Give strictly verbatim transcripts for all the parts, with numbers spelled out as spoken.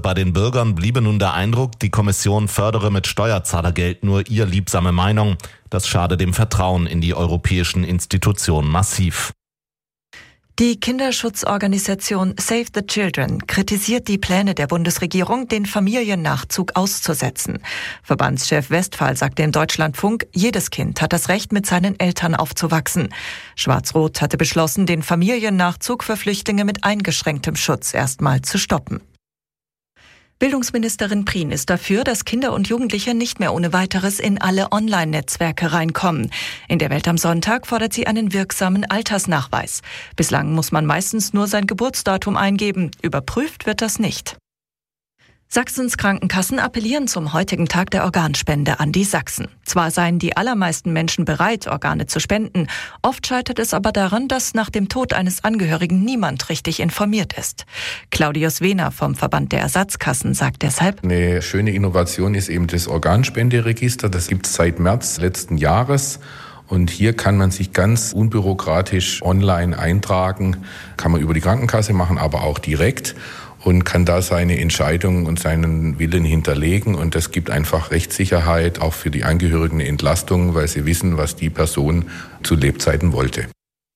Bei den Bürgern bliebe nun der Eindruck, die Kommission fördere mit Steuerzahlergeld nur ihr liebsame Meinung. Das schade dem Vertrauen in die europäischen Institutionen massiv. Die Kinderschutzorganisation Save the Children kritisiert die Pläne der Bundesregierung, den Familiennachzug auszusetzen. Verbandschef Westphal sagte im Deutschlandfunk, jedes Kind hat das Recht, mit seinen Eltern aufzuwachsen. Schwarz-Rot hatte beschlossen, den Familiennachzug für Flüchtlinge mit eingeschränktem Schutz erstmal zu stoppen. Bildungsministerin Prien ist dafür, dass Kinder und Jugendliche nicht mehr ohne weiteres in alle Online-Netzwerke reinkommen. In der Welt am Sonntag fordert sie einen wirksamen Altersnachweis. Bislang muss man meistens nur sein Geburtsdatum eingeben. Überprüft wird das nicht. Sachsens Krankenkassen appellieren zum heutigen Tag der Organspende an die Sachsen. Zwar seien die allermeisten Menschen bereit, Organe zu spenden, oft scheitert es aber daran, dass nach dem Tod eines Angehörigen niemand richtig informiert ist. Claudius Wehner vom Verband der Ersatzkassen sagt deshalb: Eine schöne Innovation ist eben das Organspenderegister. Das gibt es seit März letzten Jahres. Und hier kann man sich ganz unbürokratisch online eintragen. Kann man über die Krankenkasse machen, aber auch direkt. Und kann da seine Entscheidung und seinen Willen hinterlegen. Und das gibt einfach Rechtssicherheit, auch für die Angehörigen eine Entlastung, weil sie wissen, was die Person zu Lebzeiten wollte.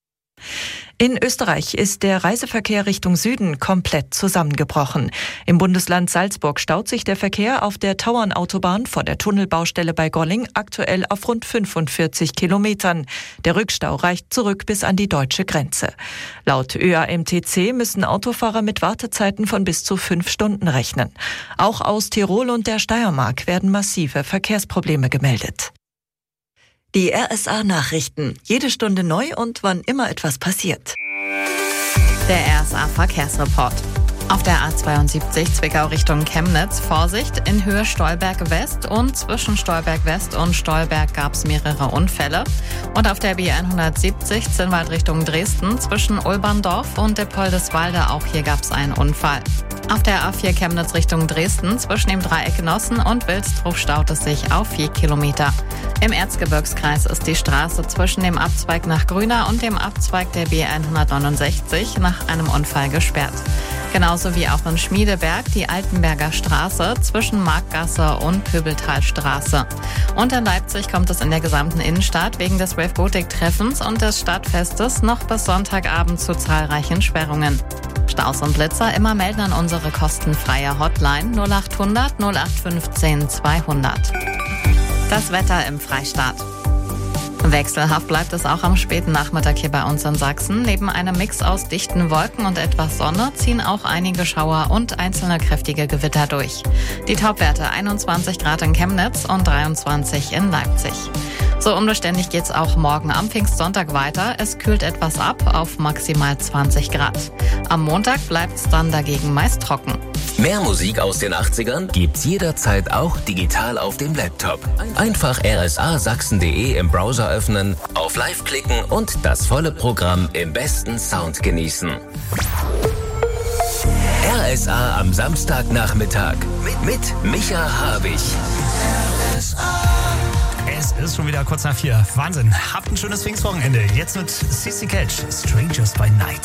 In Österreich ist der Reiseverkehr Richtung Süden komplett zusammengebrochen. Im Bundesland Salzburg staut sich der Verkehr auf der Tauernautobahn vor der Tunnelbaustelle bei Golling aktuell auf rund fünfundvierzig Kilometern. Der Rückstau reicht zurück bis an die deutsche Grenze. Laut Ö A M T C müssen Autofahrer mit Wartezeiten von bis zu fünf Stunden rechnen. Auch aus Tirol und der Steiermark werden massive Verkehrsprobleme gemeldet. Die R S A-Nachrichten. Jede Stunde neu und wann immer etwas passiert. Der R S A-Verkehrsreport. Auf der A zweiundsiebzig Zwickau Richtung Chemnitz Vorsicht in Höhe Stolberg West und zwischen Stolberg West und Stolberg gab es mehrere Unfälle. Und auf der B hundertsiebzig Zinnwald Richtung Dresden zwischen Ulberndorf und Dippoldeswalde, auch hier gab es einen Unfall. Auf der A vier Chemnitz Richtung Dresden zwischen dem Dreieck Nossen und Wilsdruff staut es sich auf vier Kilometer. Im Erzgebirgskreis ist die Straße zwischen dem Abzweig nach Grüna und dem Abzweig der B hundertneunundsechzig nach einem Unfall gesperrt. Genauso wie auch in Schmiedeberg die Altenberger Straße zwischen Markgasse und Pöbeltalstraße. Und in Leipzig kommt es in der gesamten Innenstadt wegen des Rave Gothic Treffens und des Stadtfestes noch bis Sonntagabend zu zahlreichen Sperrungen. Staus und Blitzer immer melden an unsere kostenfreie Hotline null achthundert null acht fünfzehn zweihundert. Das Wetter im Freistaat. Wechselhaft bleibt es auch am späten Nachmittag hier bei uns in Sachsen. Neben einem Mix aus dichten Wolken und etwas Sonne ziehen auch einige Schauer und einzelne kräftige Gewitter durch. Die Topwerte einundzwanzig Grad in Chemnitz und dreiundzwanzig in Leipzig. So unbeständig geht's auch morgen am Pfingstsonntag weiter. Es kühlt etwas ab auf maximal zwanzig Grad. Am Montag bleibt's dann dagegen meist trocken. Mehr Musik aus den achtzigern gibt's jederzeit auch digital auf dem Laptop. Einfach r s a sachsen punkt d e im Browser öffnen, auf Live klicken und das volle Programm im besten Sound genießen. R S A am Samstagnachmittag mit, mit Micha Habich. R S A. Es ist schon wieder kurz nach vier. Wahnsinn. Habt ein schönes Pfingstwochenende. Jetzt mit C C Catch, Strangers by Night.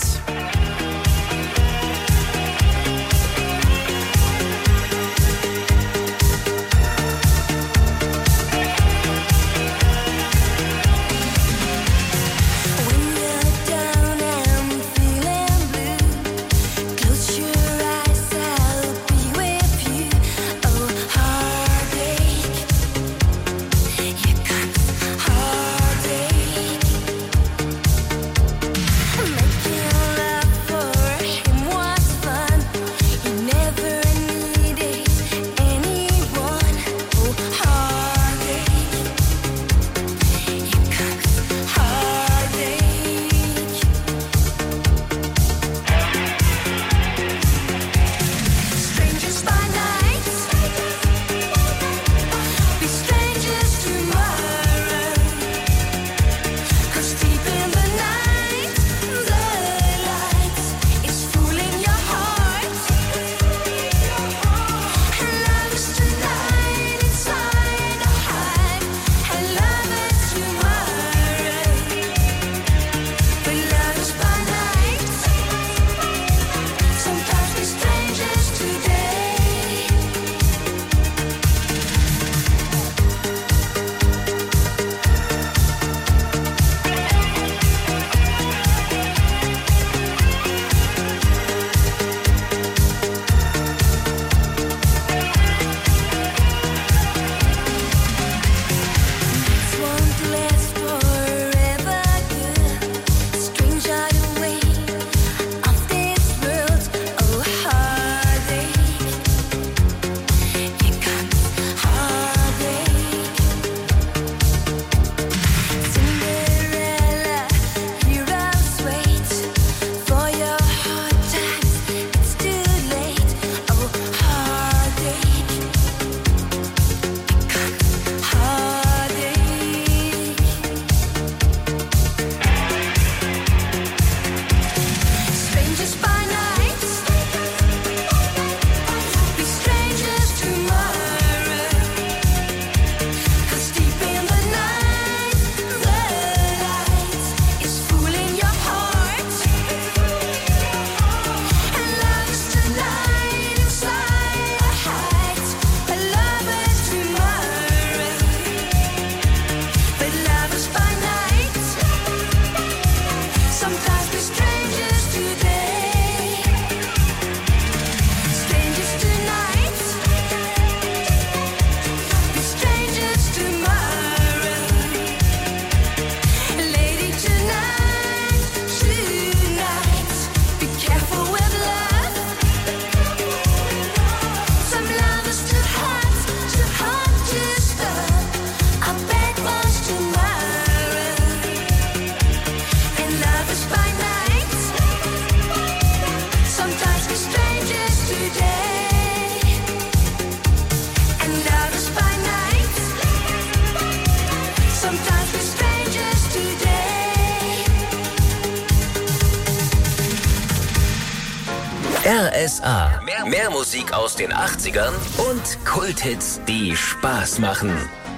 S A. Mehr, mehr Musik aus den achtzigern und Kulthits, die Spaß machen.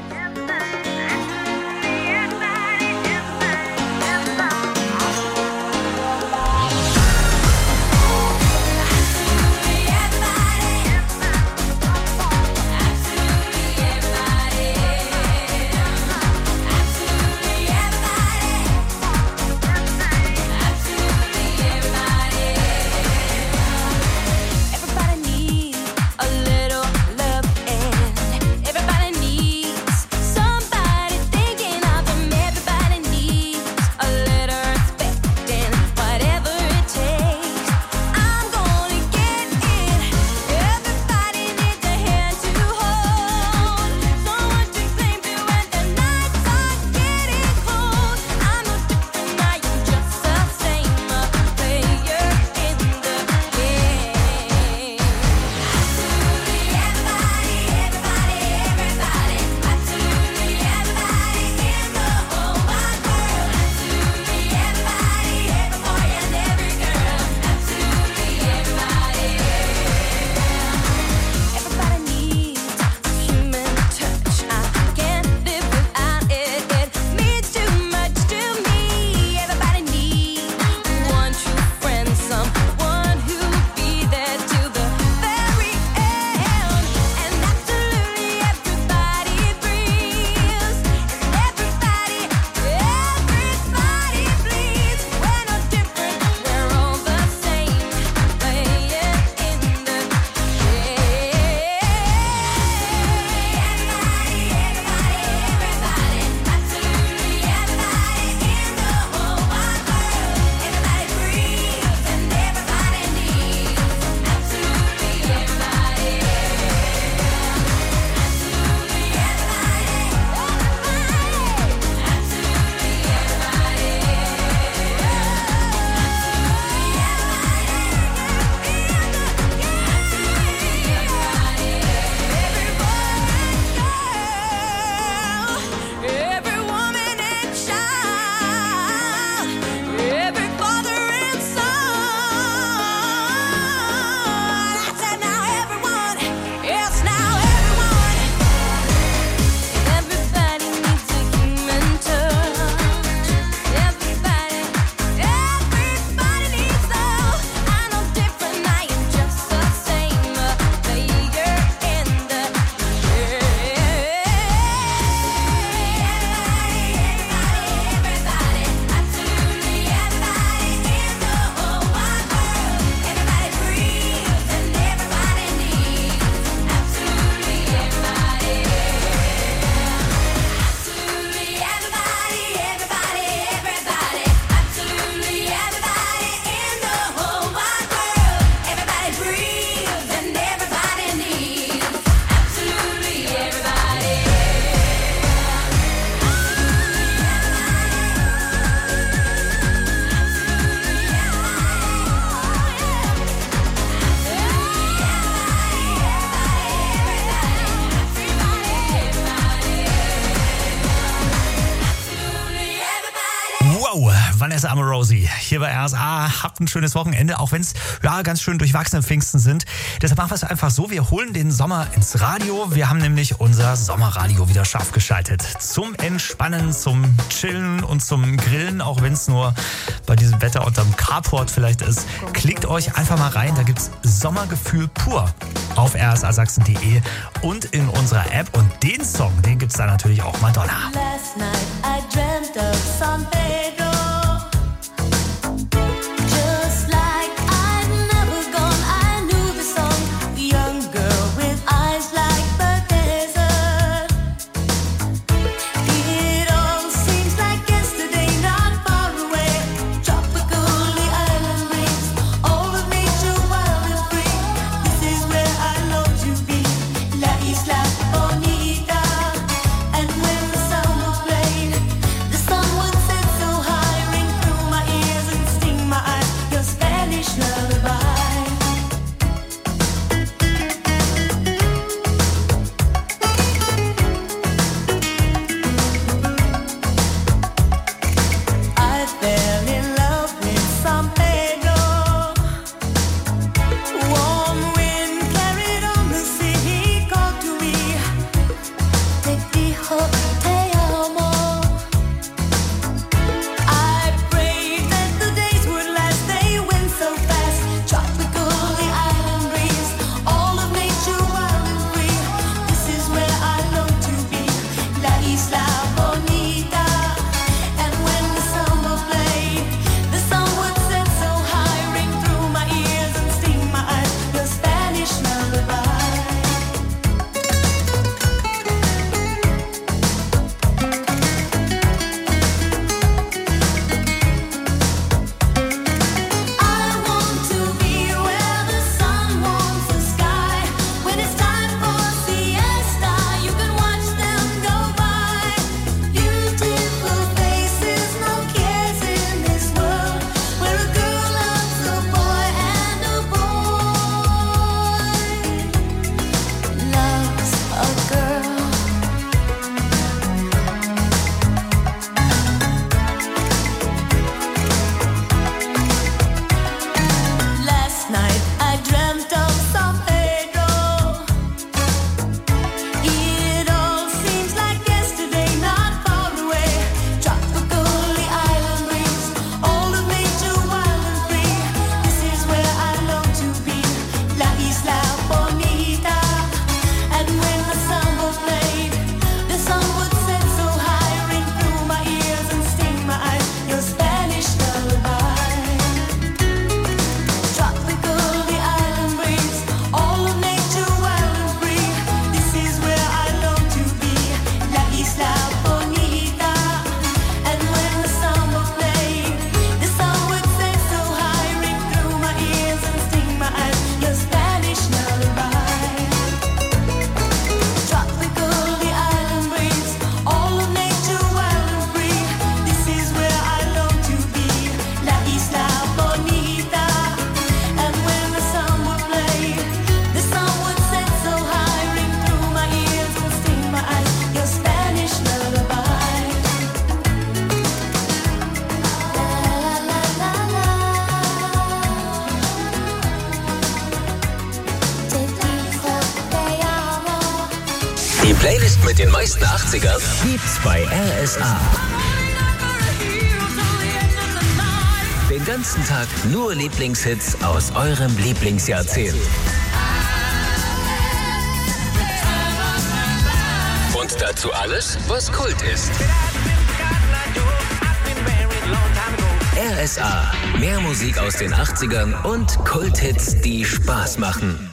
Vanessa Amorosi hier bei R S A. Habt ein schönes Wochenende, auch wenn es ja ganz schön durchwachsene Pfingsten sind. Deshalb machen wir es einfach so, wir holen den Sommer ins Radio. Wir haben nämlich unser Sommerradio wieder scharf geschaltet. Zum Entspannen, zum Chillen und zum Grillen, auch wenn es nur bei diesem Wetter unterm Carport vielleicht ist. Klickt euch einfach mal rein, da gibt es Sommergefühl pur auf r s a sachsen punkt d e und in unserer App. Und den Song, den gibt es da natürlich auch Madonna. Last night I dreamt of San Pedro. Bonita, and when the sun would play, the sun would set so high. Die Playlist mit den meisten achtzigern gibt's bei R S A. Den ganzen Tag nur Lieblingshits aus eurem Lieblingsjahrzehnt. Und dazu alles, was Kult ist. R S A. Mehr Musik aus den achtzigern und Kulthits, die Spaß machen.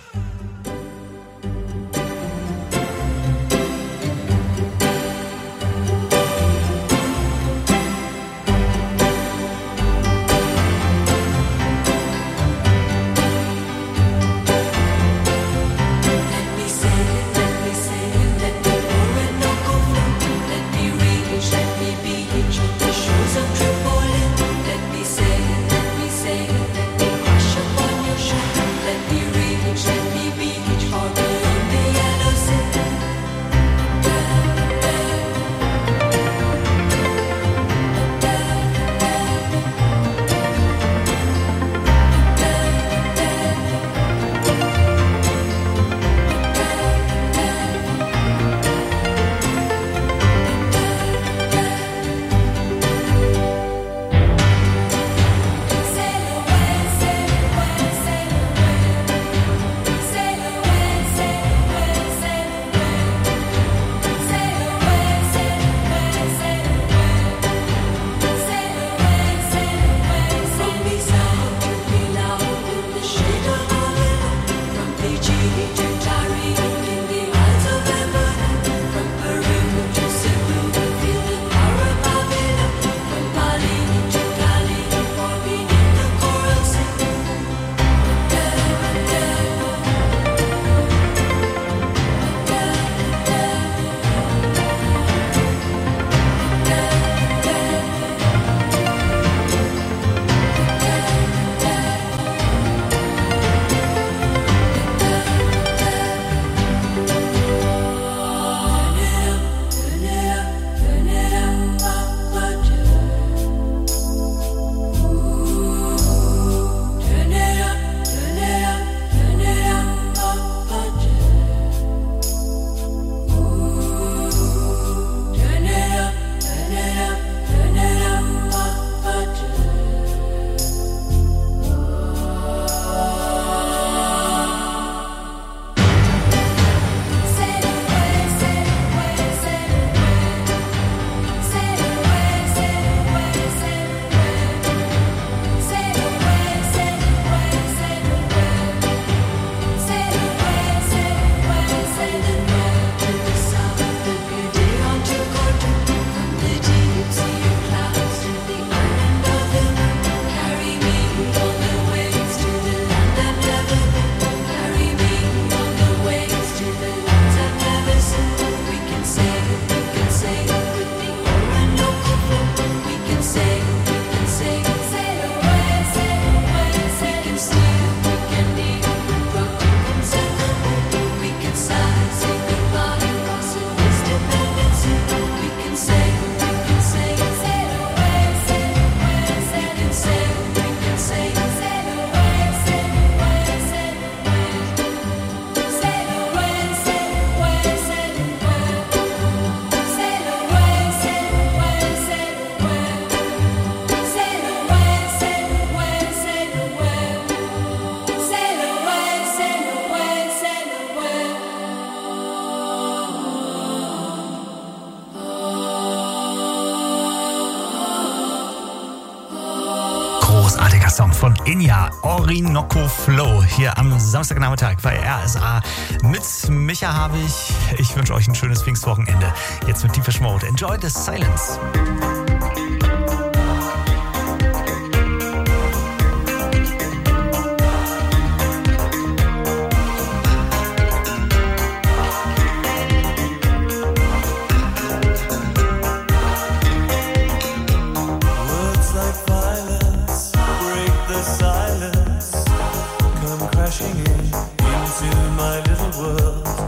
Großartiger Song von Enya, Orinoco Flow, hier am Samstagnachmittag bei R S A mit Micha Habich. Ich wünsche euch ein schönes Pfingstwochenende. Jetzt mit Deepish Mode. Enjoy the silence.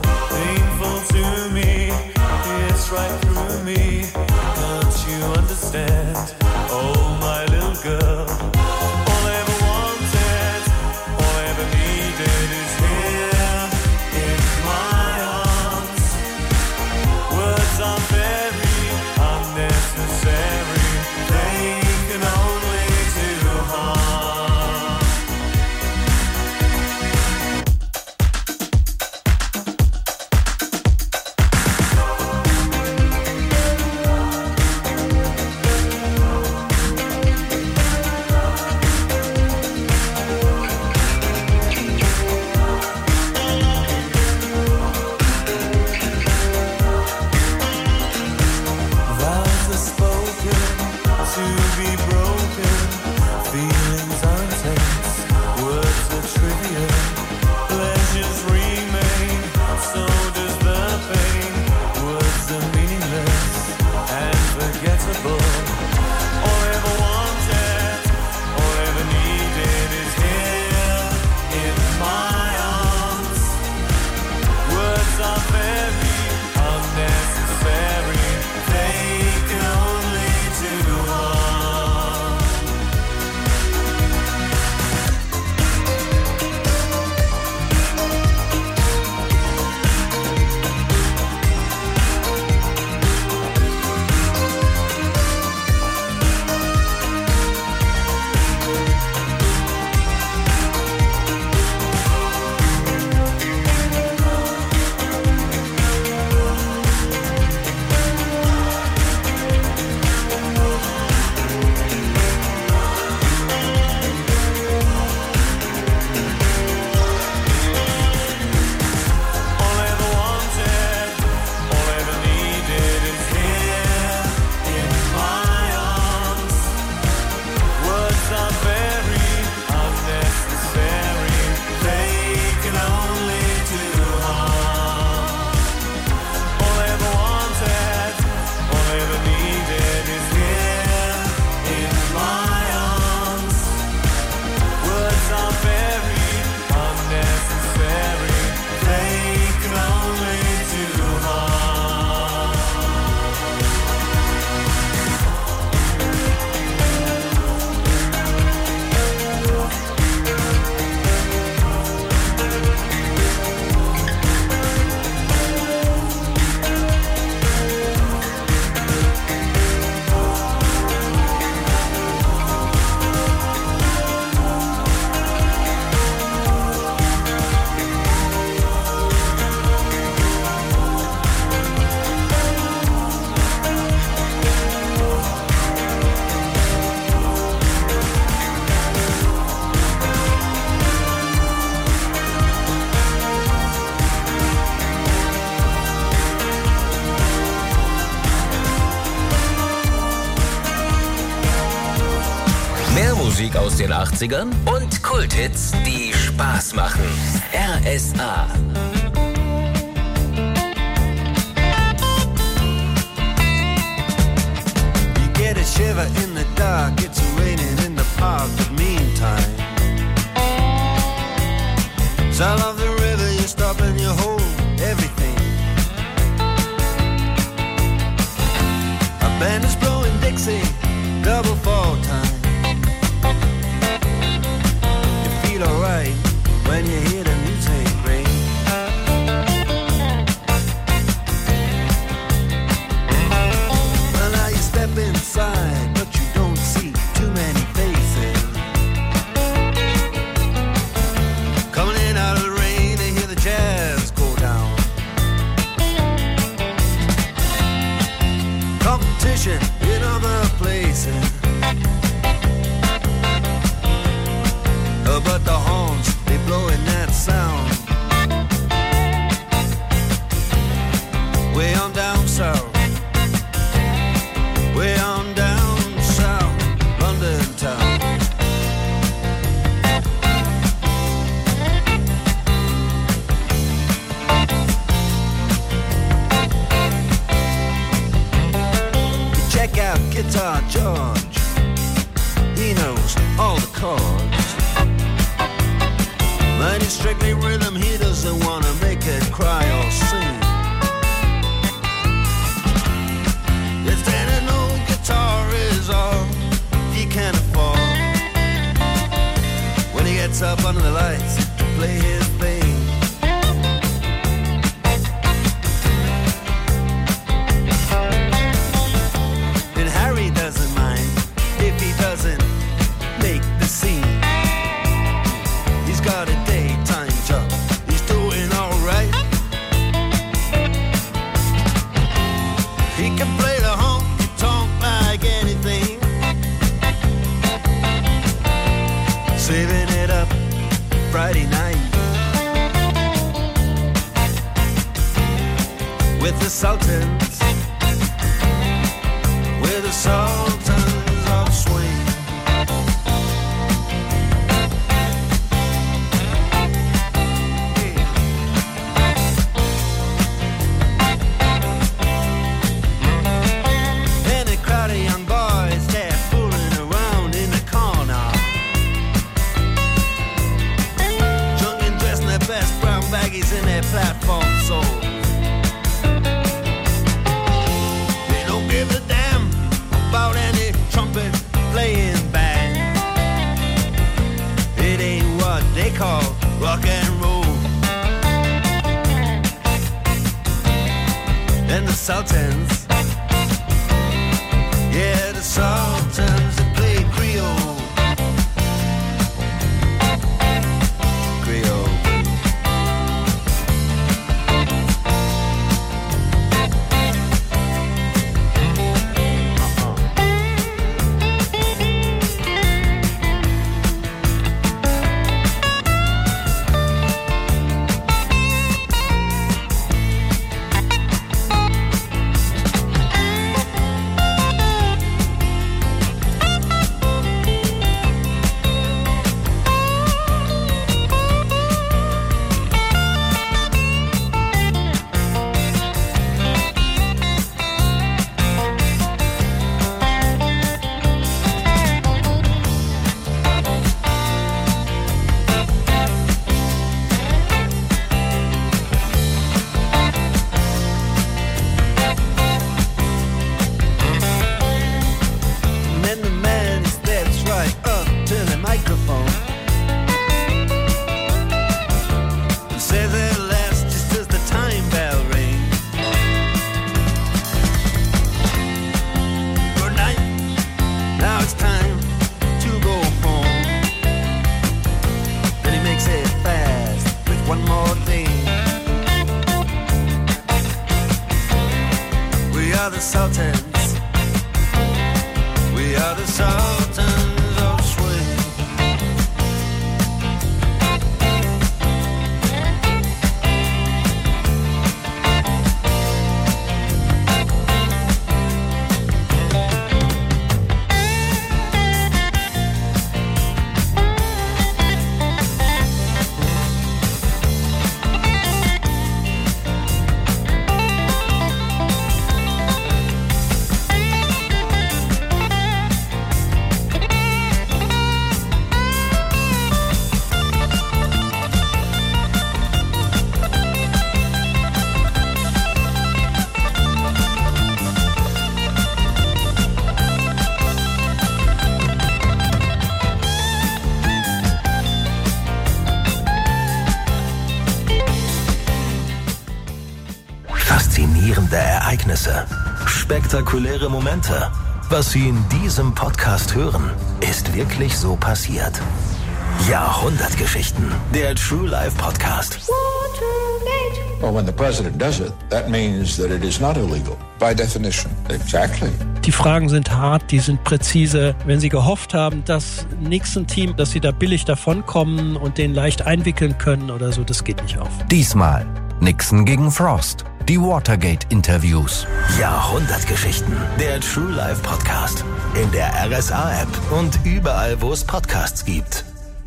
Right through me, don't you understand? aus den achtzigern und Kulthits, die Spaß machen. R S A. You get a shiver in the dark, it's raining in the park, but meantime, sound of the river, you stop and you hold everything. A band is blowing Dixie, double fall time. You feel alright when you hear the music ring. Well, now you step inside, but you don't see too many faces. Coming in out of the rain to hear the jazz go down. Competition in other places, oh, but the horns, they blowing that sound. Way on down south, way on down south, London town. You check out Guitar George, he knows all the chords. But he's strictly rhythm, he doesn't wanna make it cry or sing. If that an old guitar is all he can afford, when he gets up under the lights to play his thing. And Harry doesn't mind if he doesn't make the scene. He's got a daytime job, he's doing alright. He can play the honky tonk like anything, saving it up Friday night with the Sultans, with the Sultans of Swing. And a crowd of young boys, they're fooling around in the corner, drunk and dressed in their best brown baggies in their platform soles. They don't give a damn about any trumpet playing band. It ain't what they call rock and roll. And the Sultans, yeah, the Sultans that play Creole. Creole. And then the man steps right up to the microphone and says at last, just as the time bell rings, good night, now it's time to go home. Then he makes it fast with one more thing. We are the Sultans, we are the Sultans of Swing. faszinierende Ereignisse, spektakuläre Momente. Was Sie in diesem Podcast hören, ist wirklich so passiert. Jahrhundertgeschichten, der True Life Podcast. Well, when the president does it, that means that it is not illegal. By definition. Exactly. Die Fragen sind hart, die sind präzise. Wenn Sie gehofft haben, dass Nixon-Team, dass Sie da billig davonkommen und den leicht einwickeln können oder so, das geht nicht auf. Diesmal Nixon gegen Frost. Die Watergate-Interviews. Jahrhundertgeschichten. Der True Life Podcast. In der R S A-App und überall, wo es Podcasts gibt.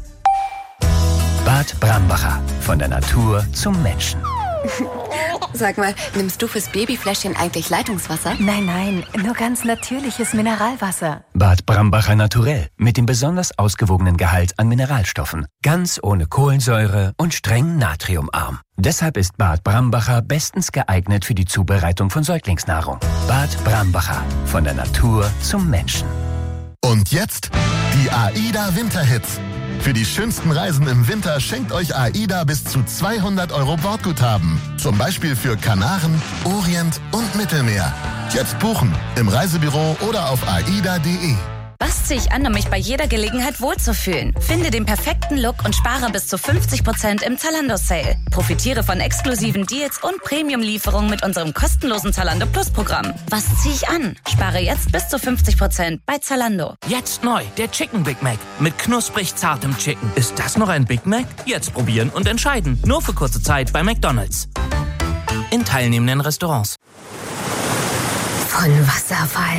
Bad Brambacher. Von der Natur zum Menschen. Sag mal, nimmst du fürs Babyfläschchen eigentlich Leitungswasser? Nein, nein, nur ganz natürliches Mineralwasser. Bad Brambacher Naturell. Mit dem besonders ausgewogenen Gehalt an Mineralstoffen. Ganz ohne Kohlensäure und streng natriumarm. Deshalb ist Bad Brambacher bestens geeignet für die Zubereitung von Säuglingsnahrung. Bad Brambacher. Von der Natur zum Menschen. Und jetzt die AIDA Winterhits. Für die schönsten Reisen im Winter schenkt euch AIDA bis zu zweihundert Euro Bordguthaben. Zum Beispiel für Kanaren, Orient und Mittelmeer. Jetzt buchen im Reisebüro oder auf aida punkt de. Was ziehe ich an, um mich bei jeder Gelegenheit wohlzufühlen? Finde den perfekten Look und spare bis zu fünfzig Prozent im Zalando-Sale. Profitiere von exklusiven Deals und Premium-Lieferungen mit unserem kostenlosen Zalando Plus-Programm. Was ziehe ich an? Spare jetzt bis zu fünfzig Prozent bei Zalando. Jetzt neu, der Chicken Big Mac mit knusprig zartem Chicken. Ist das noch ein Big Mac? Jetzt probieren und entscheiden. Nur für kurze Zeit bei McDonald's. In teilnehmenden Restaurants. Von Wasserfall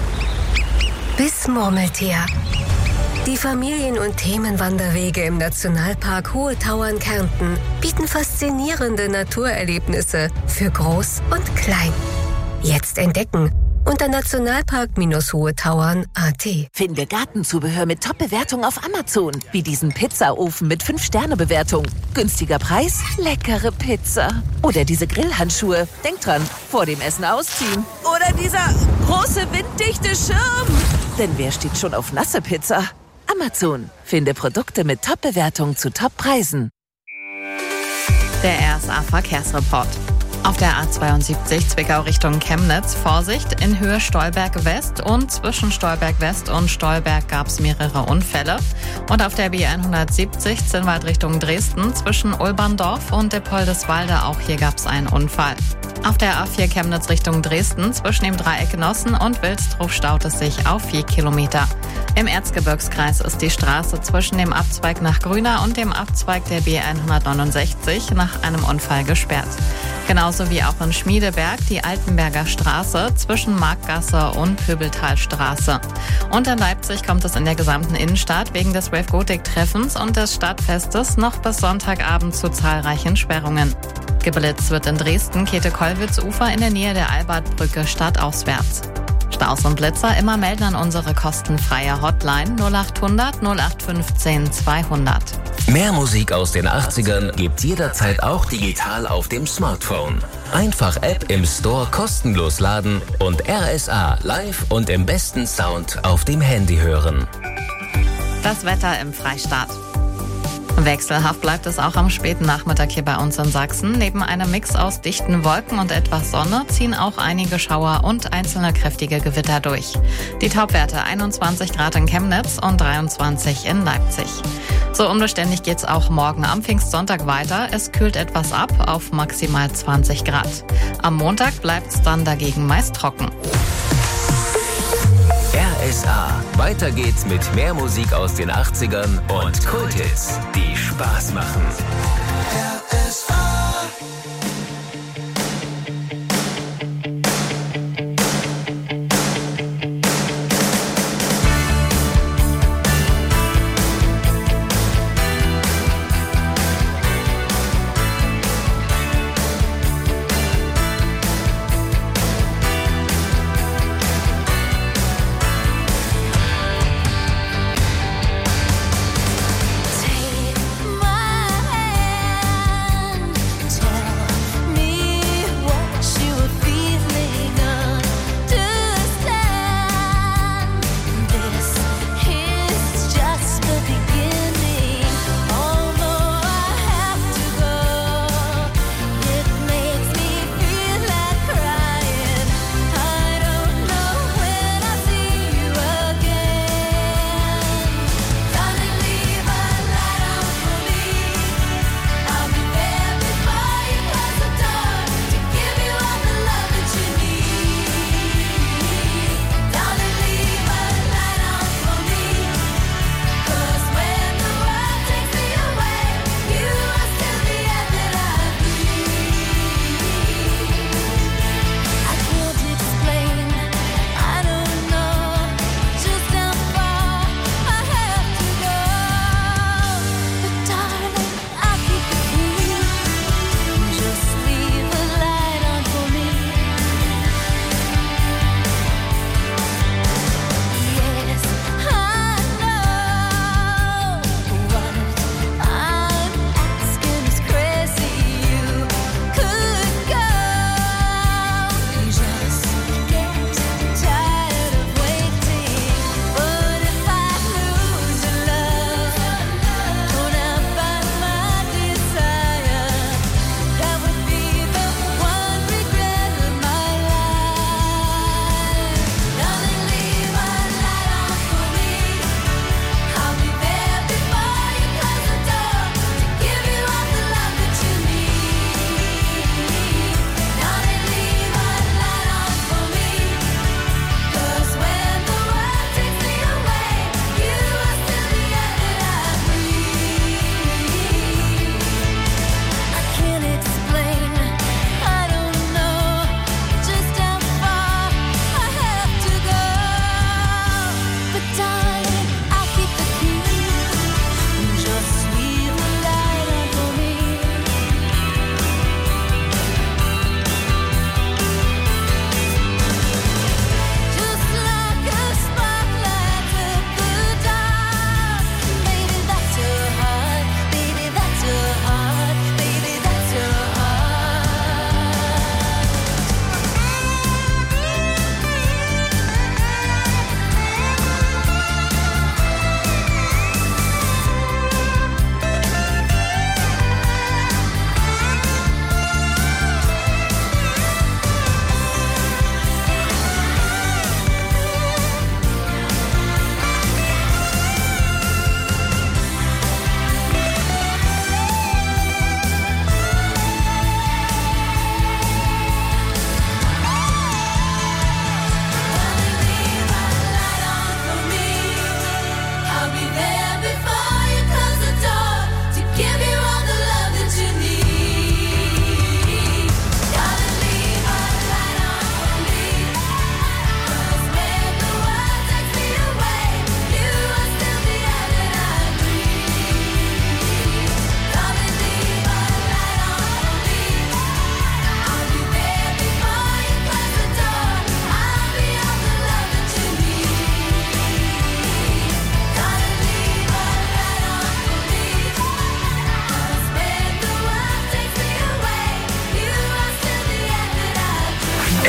bis Murmeltier. Die Familien- und Themenwanderwege im Nationalpark Hohe Tauern Kärnten bieten faszinierende Naturerlebnisse für Groß und Klein. Jetzt entdecken unter nationalpark Hohe Tauern punkt a t. Finde Gartenzubehör mit Top-Bewertung auf Amazon. Wie diesen Pizzaofen mit fünf Sterne Bewertung. Günstiger Preis, leckere Pizza. Oder diese Grillhandschuhe. Denk dran, vor dem Essen ausziehen. Oder dieser große winddichte Schirm. Denn wer steht schon auf nasse Pizza? Amazon. Finde Produkte mit Top-Bewertung zu Top-Preisen. Der R S A-Verkehrsreport. Auf der A zweiundsiebzig Zwickau Richtung Chemnitz Vorsicht in Höhe Stolberg West und zwischen Stolberg West und Stolberg gab es mehrere Unfälle. Und auf der B hundertsiebzig Zinnwald Richtung Dresden zwischen Ulberndorf und Deppoldeswalde, auch hier gab es einen Unfall. Auf der A vier Chemnitz Richtung Dresden zwischen dem Dreieck Nossen und Wilsdruf staut es sich auf vier Kilometer. Im Erzgebirgskreis ist die Straße zwischen dem Abzweig nach Grüna und dem Abzweig der B hundertneunundsechzig nach einem Unfall gesperrt. Genauso wie auch in Schmiedeberg die Altenberger Straße zwischen Marktgasse und Pöbeltalstraße. Und in Leipzig kommt es in der gesamten Innenstadt wegen des Rave Gothic Treffens und des Stadtfestes noch bis Sonntagabend zu zahlreichen Sperrungen. Geblitzt wird in Dresden Käthe-Kollwitz-Ufer in der Nähe der Albertbrücke stadtauswärts. Staus und Blitzer immer melden an unsere kostenfreie Hotline null achthundert null acht fünfzehn zweihundert. Mehr Musik aus den achtzigern gibt's jederzeit auch digital auf dem Smartphone. Einfach App im Store kostenlos laden und R S A live und im besten Sound auf dem Handy hören. Das Wetter im Freistaat. Wechselhaft bleibt es auch am späten Nachmittag hier bei uns in Sachsen. Neben einem Mix aus dichten Wolken und etwas Sonne ziehen auch einige Schauer und einzelne kräftige Gewitter durch. Die Topwerte einundzwanzig Grad in Chemnitz und dreiundzwanzig in Leipzig. So unbeständig geht's auch morgen am Pfingstsonntag weiter. Es kühlt etwas ab auf maximal zwanzig Grad. Am Montag bleibt's dann dagegen meist trocken. R S A. Weiter geht's mit mehr Musik aus den achtzigern und Kulthits, die Spaß machen. R S A. Take my hand.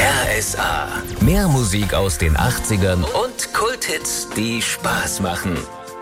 R S A. Mehr Musik aus den achtzigern und Kulthits, die Spaß machen.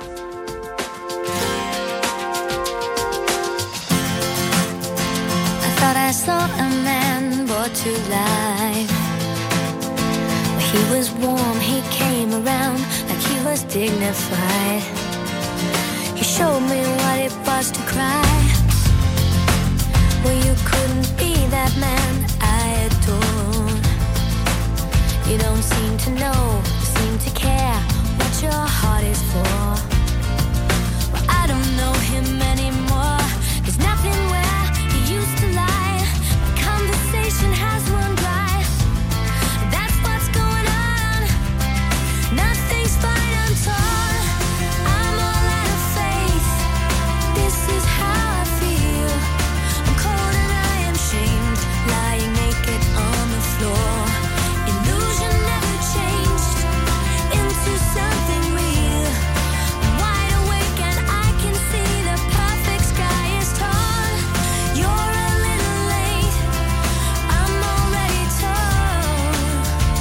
I thought I saw a man brought to life. He was warm, he came around like he was dignified. He showed me what it was to cry. Well, you couldn't be that man I adored. You don't seem to know, seem to care what your heart is for. Well, I don't know him anymore. There's nothing where he used to lie. The conversation has run dry. That's what's going on. Nothing's fine, I'm torn. I'm all out of faith. This is how I feel. I'm cold and I am shamed, lying naked on the floor. Illusion never changed into something real. I'm wide awake and I can see the perfect sky is torn. You're a little late, I'm already torn.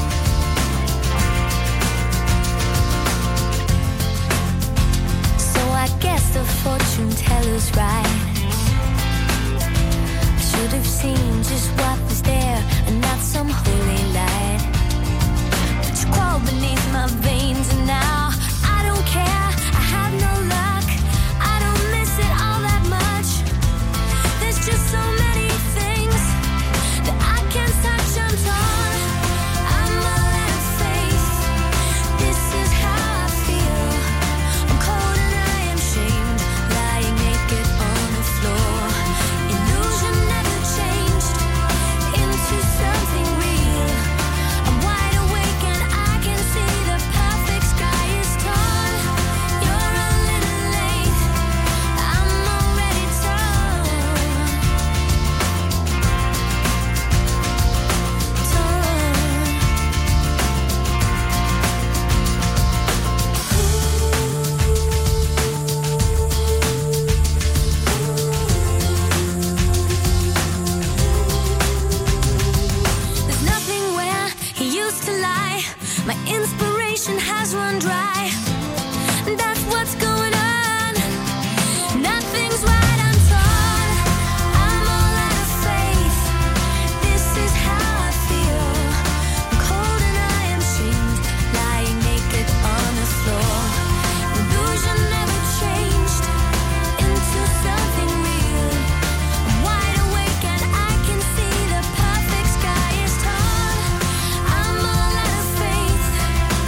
So I guess the fortune teller's right. I should have seen just what was there and not some holy light. But you crawl beneath my veins and now I don't care. I have no luck. I don't miss it all that much. There's just so many things that I can't touch. I'm torn. I'm all out of faith. This is how I feel. I'm cold and I am shamed, lying naked on the floor. Illusion never changed into something real. I'm wide awake and I can see the perfect sky is torn. You're a little late, I'm already torn. There's nothing where he used to lie. My inspiration has run dry. That's what's going on. Nothing's right, I'm torn. I'm all out of faith. This is how I feel. I'm cold and I am shamed, lying naked on the floor. Illusion never changed into something real. I'm wide awake and I can see the perfect sky is torn. I'm all out of faith.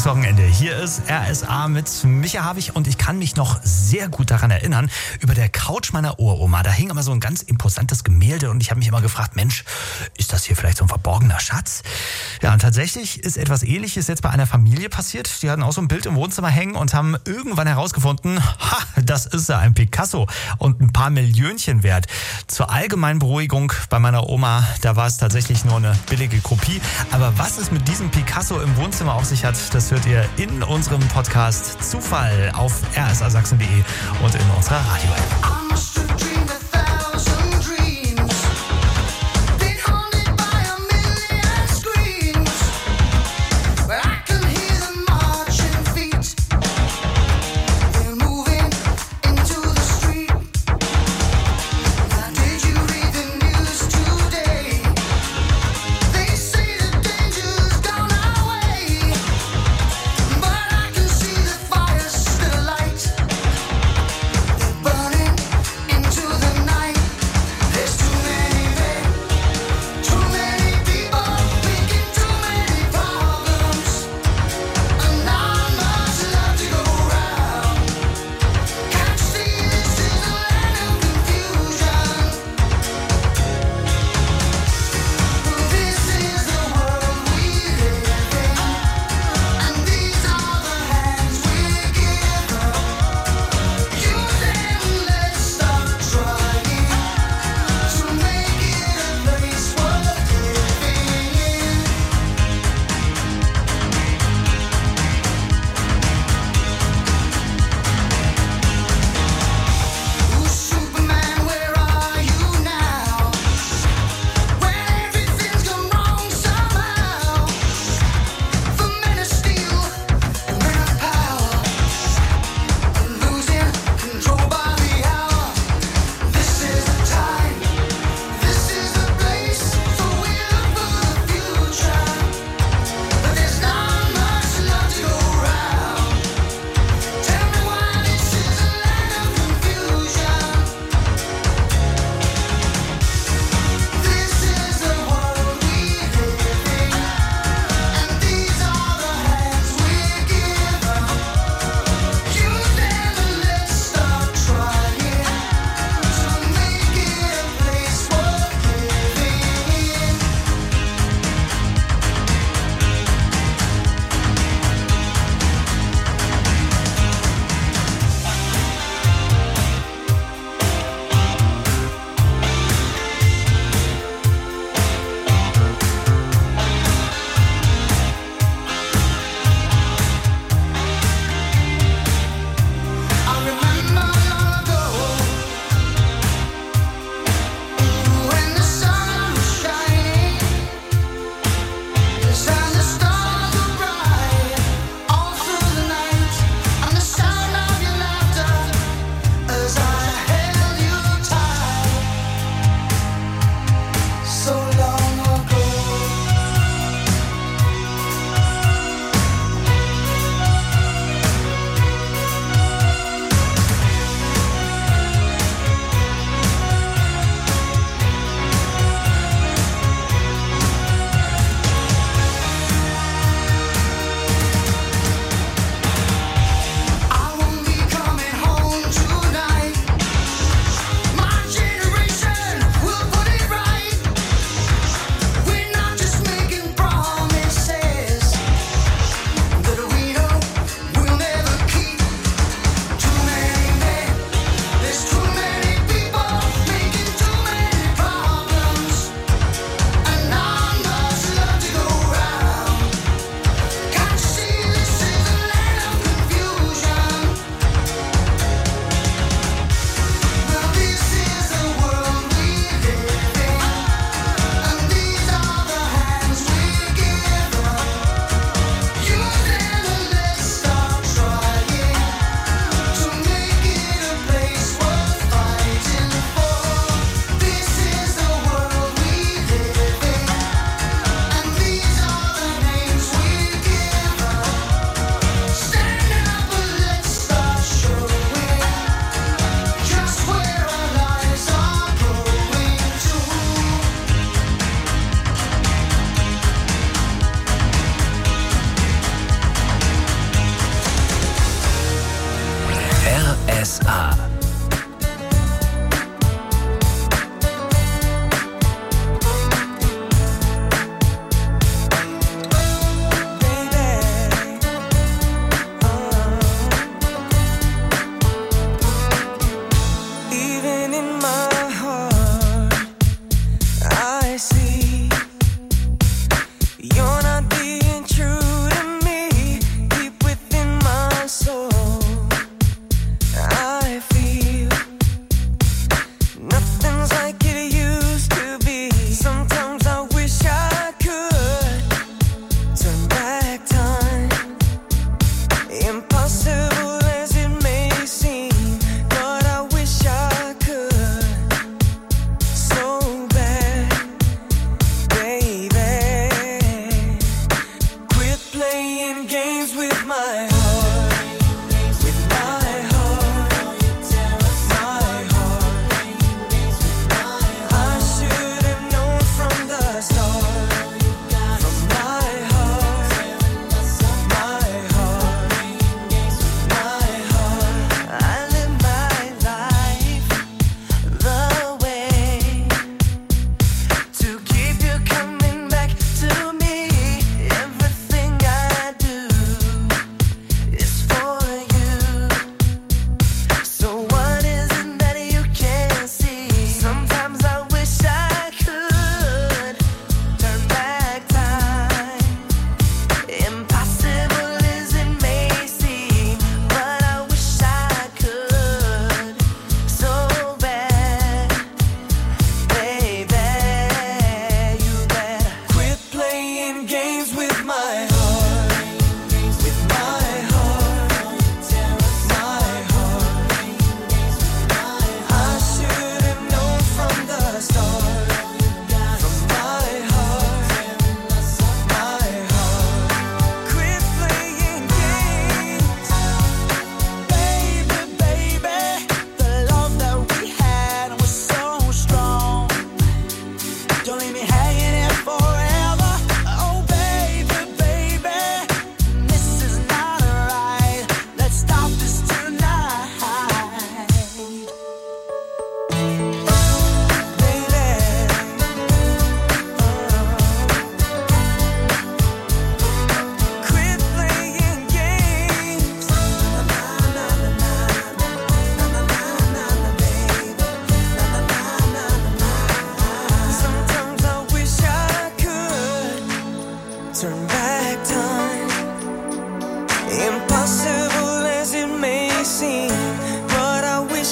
Frühlingswochenende. Hier ist R S A mit Micha Havig und ich kann mich noch sehr gut daran erinnern, über der Couch meiner Uroma, da hing immer so ein ganz imposantes Gemälde und ich habe mich immer gefragt, Mensch, ist das hier vielleicht so ein verborgener Schatz? Ja, und tatsächlich ist etwas Ähnliches jetzt bei einer Familie passiert. Die hatten auch so ein Bild im Wohnzimmer hängen und haben irgendwann herausgefunden, ha, das ist ja ein Picasso und ein paar Millionchen wert. Zur allgemeinen Beruhigung bei meiner Oma, da war es tatsächlich nur eine billige Kopie. Aber was es mit diesem Picasso im Wohnzimmer auf sich hat, das hört ihr in unserem Podcast Zufall auf r s a sachsen punkt d e und in unserer Radio-App.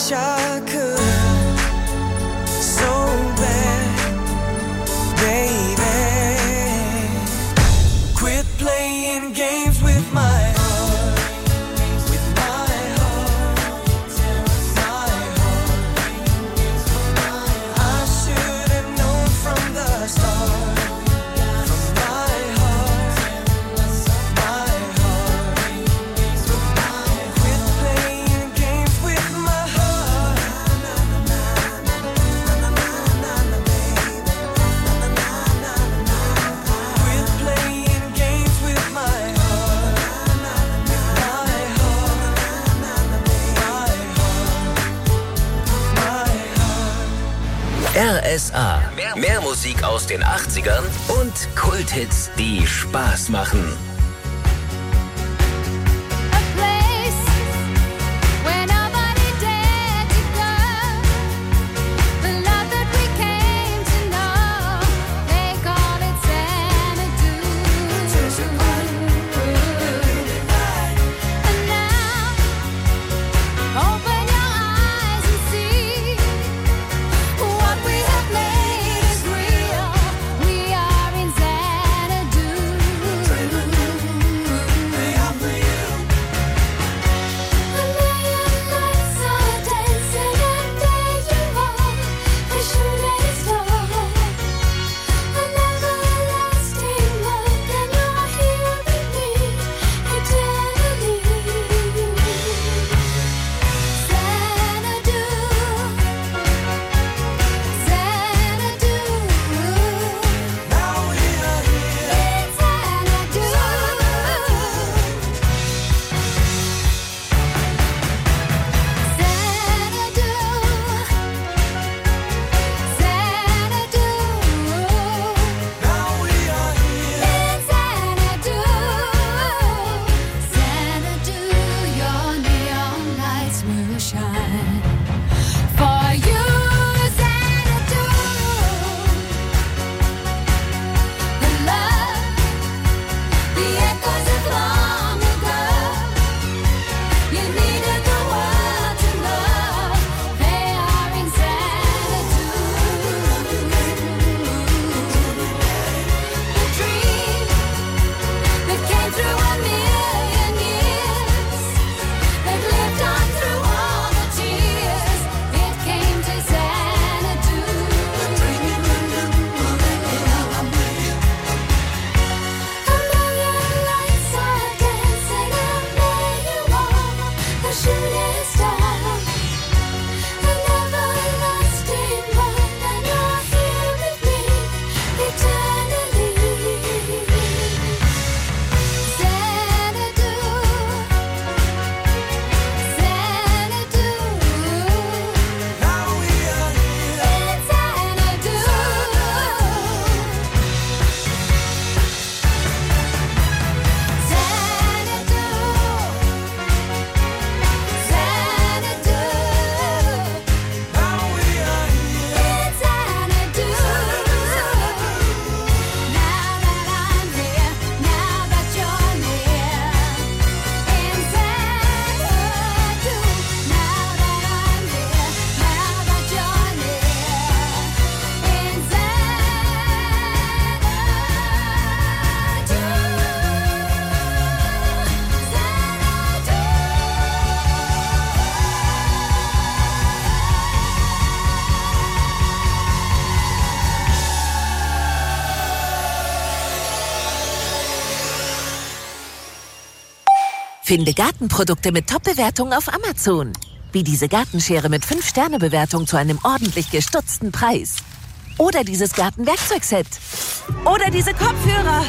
wish I could so bad, baby. Quit playing games with my heart. R S A. Mehr, mehr Musik aus den achtzigern und Kulthits, die Spaß machen. Finde Gartenprodukte mit Top-Bewertungen auf Amazon. Wie diese Gartenschere mit fünf Sterne Bewertung zu einem ordentlich gestutzten Preis. Oder dieses Gartenwerkzeugset. Oder diese Kopfhörer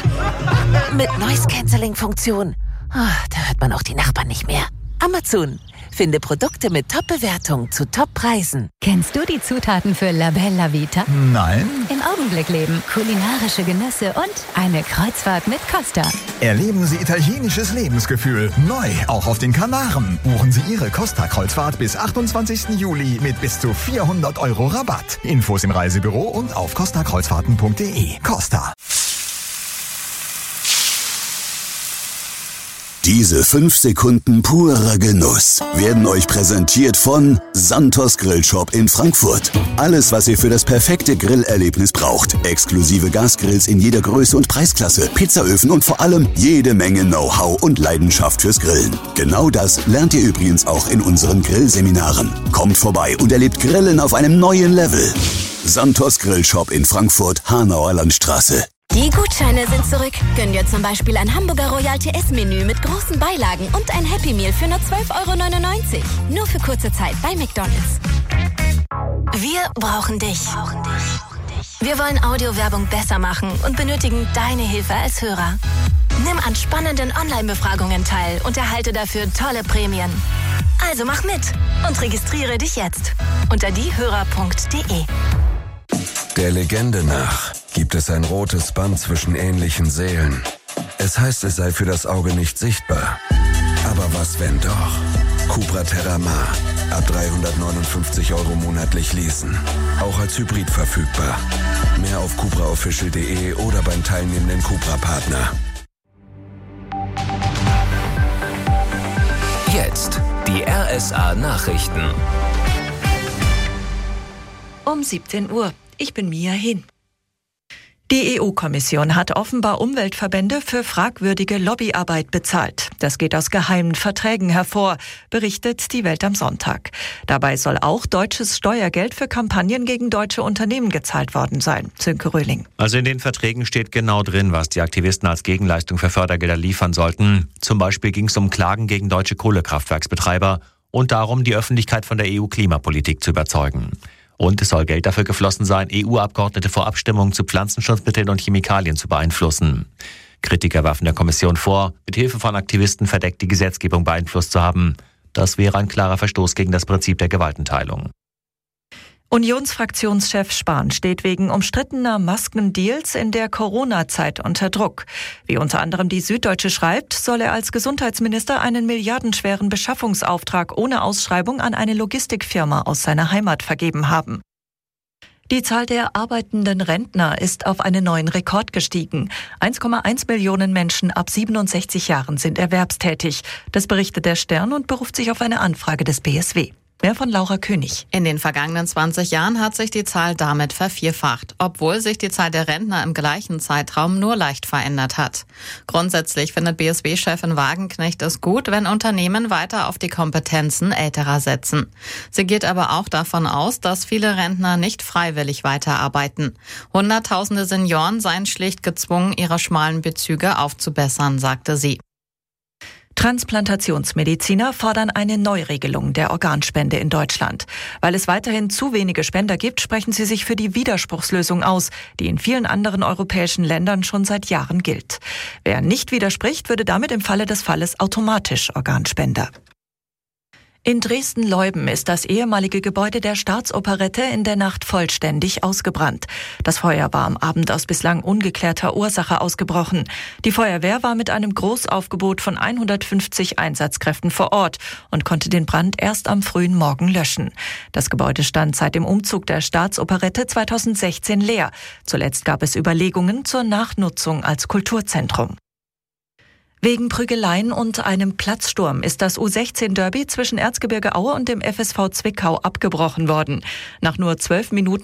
mit Noise-Canceling-Funktion. Oh, da hört man auch die Nachbarn nicht mehr. Amazon. Finde Produkte mit Top-Bewertung zu Top-Preisen. Kennst du die Zutaten für La Bella Vita? Nein. Im Augenblick leben, kulinarische Genüsse und eine Kreuzfahrt mit Costa. Erleben Sie italienisches Lebensgefühl. Neu, auch auf den Kanaren. Buchen Sie Ihre Costa-Kreuzfahrt bis achtundzwanzigsten Juli mit bis zu vierhundert Euro Rabatt. Infos im Reisebüro und auf costa kreuzfahrten punkt de. Costa. Diese fünf Sekunden purer Genuss werden euch präsentiert von Santos Grillshop in Frankfurt. Alles, was ihr für das perfekte Grillerlebnis braucht. Exklusive Gasgrills in jeder Größe und Preisklasse, Pizzaöfen und vor allem jede Menge Know-how und Leidenschaft fürs Grillen. Genau das lernt ihr übrigens auch in unseren Grillseminaren. Kommt vorbei und erlebt Grillen auf einem neuen Level. Santos Grillshop in Frankfurt, Hanauer Landstraße. Die Gutscheine sind zurück. Gönn dir zum Beispiel ein Hamburger Royal T S-Menü mit großen Beilagen und ein Happy Meal für nur zwölf Euro neunundneunzig. Nur für kurze Zeit bei McDonald's. Wir brauchen dich. Wir wollen Audiowerbung besser machen und benötigen deine Hilfe als Hörer. Nimm an spannenden Online-Befragungen teil und erhalte dafür tolle Prämien. Also mach mit und registriere dich jetzt unter diehörer punkt de. Der Legende nach gibt es ein rotes Band zwischen ähnlichen Seelen. Es heißt, es sei für das Auge nicht sichtbar. Aber was, wenn doch? Cupra Terramar. Ab dreihundertneunundfünfzig Euro monatlich leasen. Auch als Hybrid verfügbar. Mehr auf cupra official punkt de oder beim teilnehmenden Cupra-Partner. Jetzt die R S A-Nachrichten. Um siebzehn Uhr. Ich bin Mia Hin. Die E U-Kommission hat offenbar Umweltverbände für fragwürdige Lobbyarbeit bezahlt. Das geht aus geheimen Verträgen hervor, berichtet die Welt am Sonntag. Dabei soll auch deutsches Steuergeld für Kampagnen gegen deutsche Unternehmen gezahlt worden sein. Sönke Röhling. Also in den Verträgen steht genau drin, was die Aktivisten als Gegenleistung für Fördergelder liefern sollten. Zum Beispiel ging es um Klagen gegen deutsche Kohlekraftwerksbetreiber und darum, die Öffentlichkeit von der E U-Klimapolitik zu überzeugen. Und es soll Geld dafür geflossen sein, E U-Abgeordnete vor Abstimmungen zu Pflanzenschutzmitteln und Chemikalien zu beeinflussen. Kritiker werfen der Kommission vor, mit Hilfe von Aktivisten verdeckt die Gesetzgebung beeinflusst zu haben. Das wäre ein klarer Verstoß gegen das Prinzip der Gewaltenteilung. Unionsfraktionschef Spahn steht wegen umstrittener Maskendeals in der Corona-Zeit unter Druck. Wie unter anderem die Süddeutsche schreibt, soll er als Gesundheitsminister einen milliardenschweren Beschaffungsauftrag ohne Ausschreibung an eine Logistikfirma aus seiner Heimat vergeben haben. Die Zahl der arbeitenden Rentner ist auf einen neuen Rekord gestiegen. eins Komma eins Millionen Menschen ab siebenundsechzig Jahren sind erwerbstätig. Das berichtet der Stern und beruft sich auf eine Anfrage des B S W. Mehr von Laura König. In den vergangenen zwanzig Jahren hat sich die Zahl damit vervierfacht, obwohl sich die Zahl der Rentner im gleichen Zeitraum nur leicht verändert hat. Grundsätzlich findet B S W-Chefin Wagenknecht es gut, wenn Unternehmen weiter auf die Kompetenzen Älterer setzen. Sie geht aber auch davon aus, dass viele Rentner nicht freiwillig weiterarbeiten. Hunderttausende Senioren seien schlicht gezwungen, ihre schmalen Bezüge aufzubessern, sagte sie. Transplantationsmediziner fordern eine Neuregelung der Organspende in Deutschland. Weil es weiterhin zu wenige Spender gibt, sprechen sie sich für die Widerspruchslösung aus, die in vielen anderen europäischen Ländern schon seit Jahren gilt. Wer nicht widerspricht, würde damit im Falle des Falles automatisch Organspender. In Dresden-Leuben ist das ehemalige Gebäude der Staatsoperette in der Nacht vollständig ausgebrannt. Das Feuer war am Abend aus bislang ungeklärter Ursache ausgebrochen. Die Feuerwehr war mit einem Großaufgebot von hundertfünfzig Einsatzkräften vor Ort und konnte den Brand erst am frühen Morgen löschen. Das Gebäude stand seit dem Umzug der Staatsoperette zweitausendsechzehn leer. Zuletzt gab es Überlegungen zur Nachnutzung als Kulturzentrum. Wegen Prügeleien und einem Platzsturm ist das U sechzehn Derby zwischen Erzgebirge Aue und dem F S V Zwickau abgebrochen worden. Nach nur zwölf Minuten